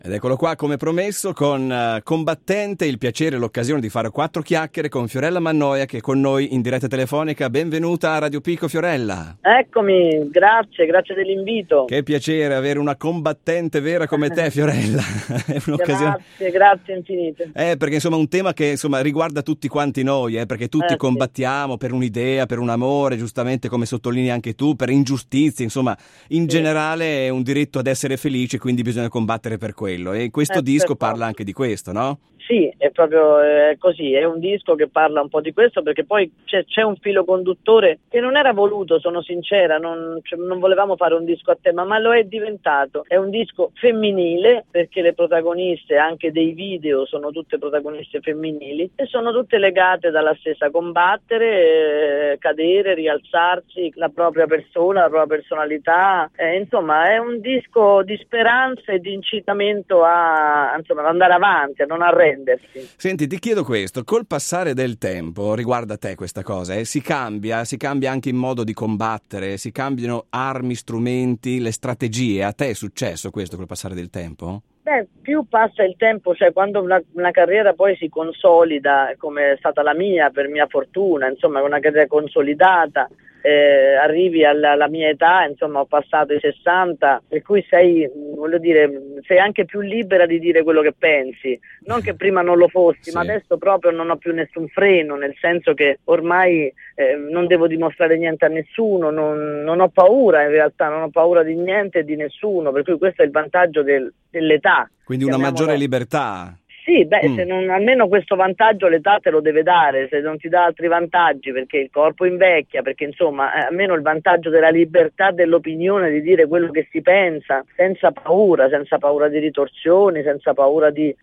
Ed eccolo qua, come promesso, con Combattente, il piacere e l'occasione di fare 4 chiacchiere con Fiorella Mannoia, che è con noi in diretta telefonica. Benvenuta a Radio Pico, Fiorella. Eccomi, grazie dell'invito. Che piacere avere una combattente vera come te, Fiorella. È un'occasione. Grazie infinite. Perché insomma è un tema che riguarda tutti quanti noi, perché tutti combattiamo per un'idea, per un amore, giustamente come sottolinei anche tu, per ingiustizie, insomma, in generale è un diritto ad essere felici, quindi bisogna combattere per quello. E questo disco parla anche di questo, no? Sì, è proprio così, è un disco che parla un po' di questo, perché poi c'è un filo conduttore che non era voluto, sono sincera, non volevamo fare un disco a tema, ma lo è diventato. È un disco femminile, perché le protagoniste anche dei video sono tutte protagoniste femminili e sono tutte legate dalla stessa combattere, cadere, rialzarsi, la propria persona, la propria personalità, insomma è un disco di speranza e di incitamento ad andare avanti, a non arrendersi. Senti, ti chiedo questo, col passare del tempo, riguarda te questa cosa, si cambia anche il modo di combattere, si cambiano armi, strumenti, le strategie. A te è successo questo col passare del tempo? Più passa il tempo, cioè quando una carriera poi si consolida, come è stata la mia, per mia fortuna, insomma una carriera consolidata, arrivi alla mia età, insomma ho passato i 60, per cui sei anche più libera di dire quello che pensi, non che prima non lo fossi, sì. Ma adesso proprio non ho più nessun freno, nel senso che ormai non devo dimostrare niente a nessuno, non ho paura in realtà, non ho paura di niente e di nessuno, per cui questo è il vantaggio dell'età. Quindi una maggiore libertà. Sì, se non, almeno questo vantaggio l'età te lo deve dare, se non ti dà altri vantaggi, perché il corpo invecchia, perché insomma almeno il vantaggio della libertà dell'opinione, di dire quello che si pensa, senza paura di ritorsioni, senza paura di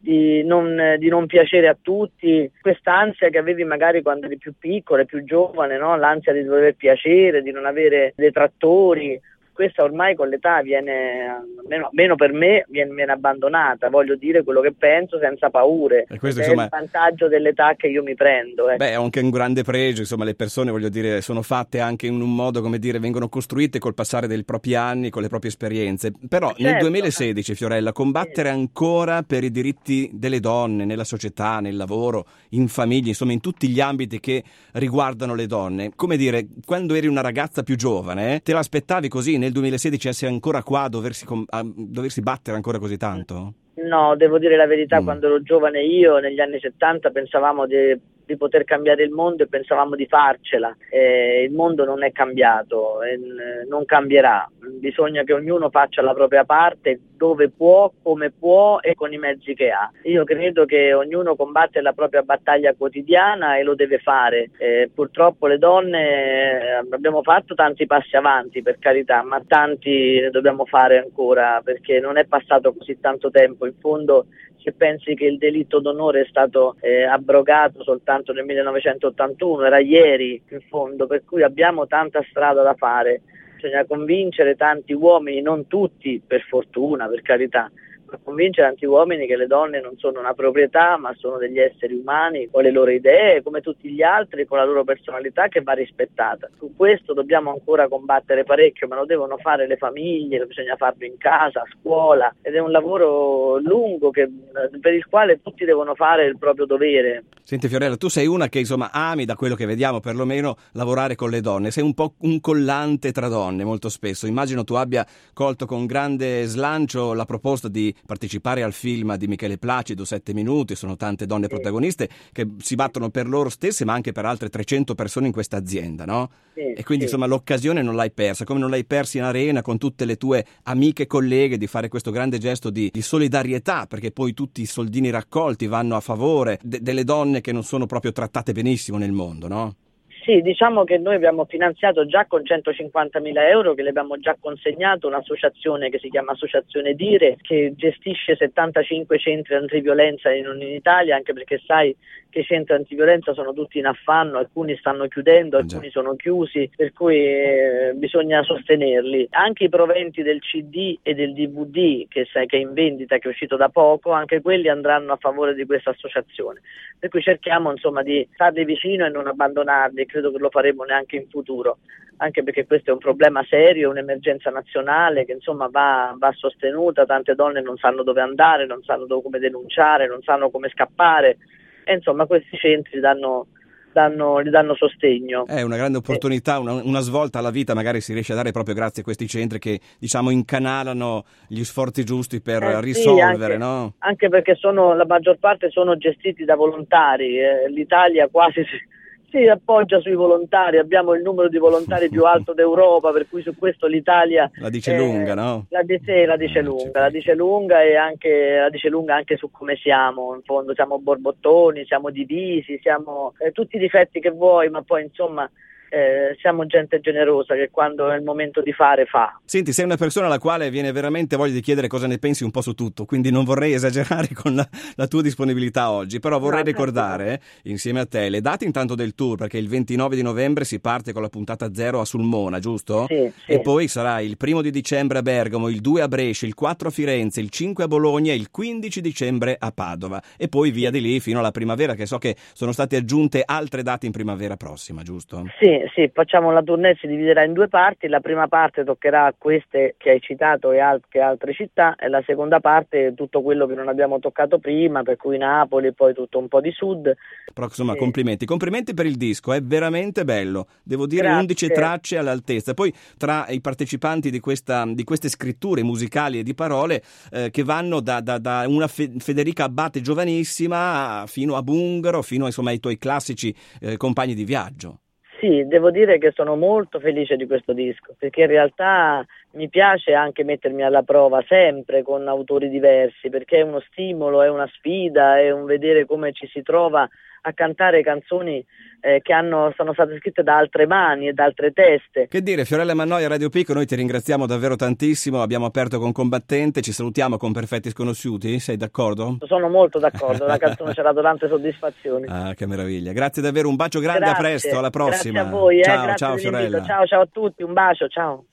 non piacere a tutti, quest'ansia che avevi magari quando eri più piccola, più giovane, no? L'ansia di dover piacere, di non avere detrattori. Questa ormai con l'età viene, almeno per me, viene abbandonata, voglio dire quello che penso senza paure, e questo, è insomma, il vantaggio dell'età che io mi prendo. È anche un grande pregio, insomma le persone, voglio dire, sono fatte anche in un modo, come dire, vengono costruite col passare dei propri anni, con le proprie esperienze, però nel 2016, Fiorella, combattere ancora per i diritti delle donne, nella società, nel lavoro, in famiglia, insomma in tutti gli ambiti che riguardano le donne, come dire, quando eri una ragazza più giovane, te l'aspettavi così nel 2016 essere ancora qua a doversi battere ancora così tanto? No, devo dire la verità, quando ero giovane io, negli anni 70, pensavamo di poter cambiare il mondo e pensavamo di farcela. Il mondo non è cambiato, non cambierà, bisogna che ognuno faccia la propria parte dove può, come può e con i mezzi che ha. Io credo che ognuno combatte la propria battaglia quotidiana e lo deve fare. Purtroppo le donne abbiamo fatto tanti passi avanti, per carità, ma tanti ne dobbiamo fare ancora, perché non è passato così tanto tempo. In fondo, se pensi che il delitto d'onore è stato abrogato soltanto nel 1981, era ieri in fondo, per cui abbiamo tanta strada da fare. Bisogna convincere tanti uomini, non tutti per fortuna, per carità, ma convincere tanti uomini che le donne non sono una proprietà, ma sono degli esseri umani con le loro idee, come tutti gli altri, con la loro personalità che va rispettata. Su questo dobbiamo ancora combattere parecchio, ma lo devono fare le famiglie, bisogna farlo in casa, a scuola, ed è un lavoro lungo per il quale tutti devono fare il proprio dovere. Senti Fiorella, tu sei una che insomma ami, da quello che vediamo perlomeno, lavorare con le donne, sei un po' un collante tra donne molto spesso. Immagino tu abbia colto con grande slancio la proposta di partecipare al film di Michele Placido, 7 minuti, sono tante donne protagoniste che si battono per loro stesse ma anche per altre 300 persone in questa azienda, no? E quindi insomma l'occasione non l'hai persa, come non l'hai persa in arena con tutte le tue amiche e colleghe di fare questo grande gesto di solidarietà, perché poi tutti i soldini raccolti vanno a favore delle donne che non sono proprio trattate benissimo nel mondo, no? Sì, diciamo che noi abbiamo finanziato già con 150.000 euro, che le abbiamo già consegnato, un'associazione che si chiama Associazione Dire, che gestisce 75 centri antiviolenza in Italia, anche perché sai che i centri antiviolenza sono tutti in affanno, alcuni stanno chiudendo, alcuni sono chiusi, per cui bisogna sostenerli. Anche i proventi del CD e del DVD che è in vendita, che è uscito da poco, anche quelli andranno a favore di questa associazione. Per cui cerchiamo insomma di starli vicino e non abbandonarli. credo che lo faremo neanche in futuro, anche perché questo è un problema serio, un'emergenza nazionale che insomma va sostenuta. Tante donne non sanno dove andare, non sanno come denunciare, non sanno come scappare, e insomma questi centri gli danno sostegno. È una grande opportunità, una svolta alla vita magari si riesce a dare proprio grazie a questi centri che, diciamo, incanalano gli sforzi giusti per risolvere, anche, no? Anche perché la maggior parte sono gestiti da volontari, l'Italia quasi si appoggia sui volontari, abbiamo il numero di volontari più alto d'Europa, per cui su questo l'Italia la dice lunga, no? La dice lunga e anche la dice lunga anche su come siamo. In fondo siamo borbottoni, siamo divisi, siamo tutti i difetti che vuoi, ma poi insomma siamo gente generosa che quando è il momento di fare fa. Senti, sei una persona alla quale viene veramente voglia di chiedere cosa ne pensi un po' su tutto, quindi non vorrei esagerare con la tua disponibilità oggi, però vorrei ricordare insieme a te le date intanto del tour, perché il 29 di novembre si parte con la puntata 0 a Sulmona, giusto? Sì. E poi sarà il 1 di dicembre a Bergamo, il 2 a Brescia, il 4 a Firenze, il 5 a Bologna e il 15 dicembre a Padova, e poi via di lì fino alla primavera, che so che sono state aggiunte altre date in primavera prossima, giusto? Sì, facciamo la tournée, si dividerà in due parti. La prima parte toccherà queste che hai citato e anche altre città, e la seconda parte tutto quello che non abbiamo toccato prima, per cui Napoli e poi tutto un po' di sud. Però insomma complimenti per il disco, è veramente bello, devo dire. Grazie. 11 tracce all'altezza. Poi tra i partecipanti di queste scritture musicali e di parole che vanno da una Federica Abbate giovanissima fino a Bungaro, fino insomma ai tuoi classici compagni di viaggio. Sì, devo dire che sono molto felice di questo disco, perché in realtà mi piace anche mettermi alla prova sempre con autori diversi, perché è uno stimolo, è una sfida, è un vedere come ci si trova a cantare canzoni che sono state scritte da altre mani e da altre teste. Che dire, Fiorella Mannoia, Radio Pico, noi ti ringraziamo davvero tantissimo, abbiamo aperto con Combattente, ci salutiamo con Perfetti Sconosciuti, sei d'accordo? Sono molto d'accordo, la canzone ci ha dato tante soddisfazioni. Ah, che meraviglia, grazie davvero, un bacio grande, grazie, a presto, alla prossima. Grazie a voi, ciao, grazie ciao Fiorella. Ciao a tutti, un bacio, ciao.